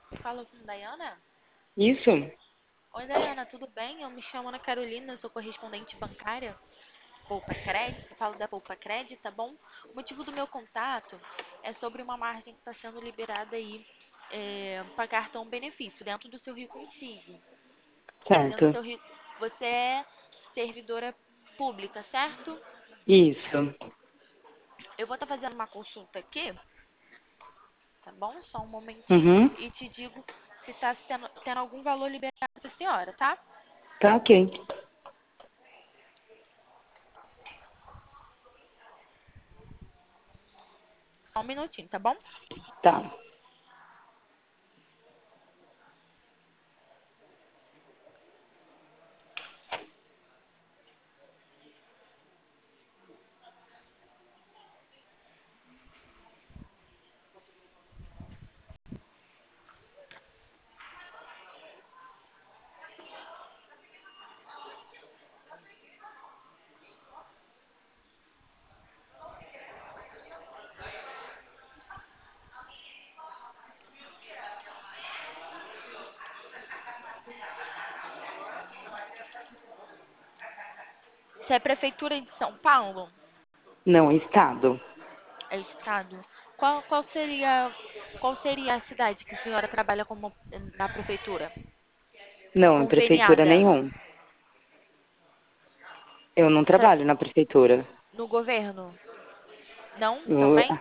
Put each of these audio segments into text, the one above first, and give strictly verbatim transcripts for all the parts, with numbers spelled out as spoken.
Falo com Dayana? Isso? Oi, Dayana, tudo bem? Eu me chamo Ana Carolina, eu sou correspondente bancária, Poupa Crédito, falo da Poupa Crédito, tá bom? O motivo do meu contato é sobre uma margem que está sendo liberada aí é, para cartão benefício dentro do seu Rio Consigo. Dentro do Certo. seu Rio, você é servidora pública, certo? Isso. Eu vou estar fazendo uma consulta aqui, tá bom? Só um momentinho Uhum. e te digo se está tendo, tendo algum valor liberado para a senhora, tá? Tá ok. Só um minutinho, tá bom? Tá. Se é Prefeitura de São Paulo, Não, estado. é Estado, qual, qual seria qual seria a cidade que a senhora trabalha como na prefeitura? Não, em prefeitura Conveniada nenhum. Eu não Sa- trabalho na prefeitura. no governo? Não, Eu, também?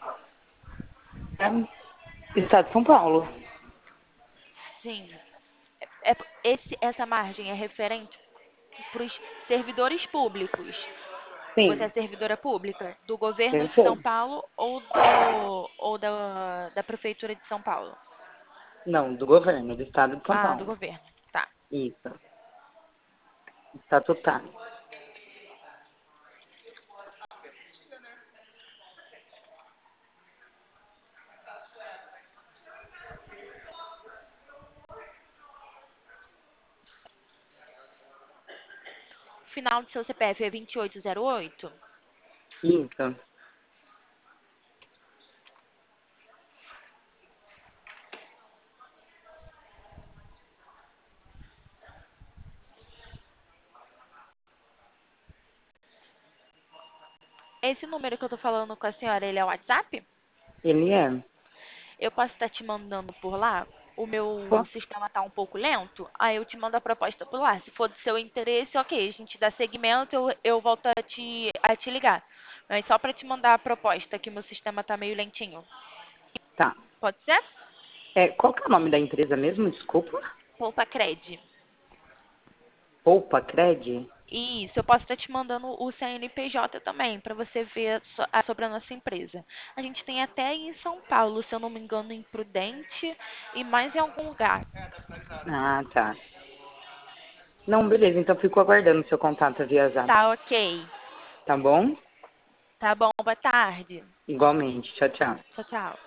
é, estado de São Paulo. Sim. É, esse, essa margem é referente para os servidores públicos. Você é Sim, servidora pública do governo eu de São sou. Paulo ou, do, ou da, da prefeitura de São Paulo? Não, do governo, do estado de São Ah, do Paulo. governo. Tá. Isso. Estatutário. O final do seu C P F é vinte e oito zero oito? Isso. Esse número que eu tô falando com a senhora, ele é o WhatsApp? Ele é. Eu posso estar te mandando por lá. O meu Pô, sistema tá um pouco lento, aí eu te mando a proposta por lá. Se for do seu interesse, ok, a gente dá segmento, eu, eu volto a te, a te ligar. Mas só para te mandar a proposta, que o meu sistema tá meio lentinho. tá. Pode ser? É, qual que é o nome da empresa mesmo? Desculpa. Poupa Cred. Poupa Cred? Isso, eu posso estar te mandando o C N P J também, para você ver so- a- sobre a nossa empresa. A gente tem até aí em São Paulo, se eu não me engano, em Prudente e mais em algum lugar. Ah, tá. Não, beleza. Então fico aguardando o seu contato via Zap. Tá ok. Tá bom? Tá bom, boa tarde. Igualmente. Tchau, tchau. Tchau, tchau.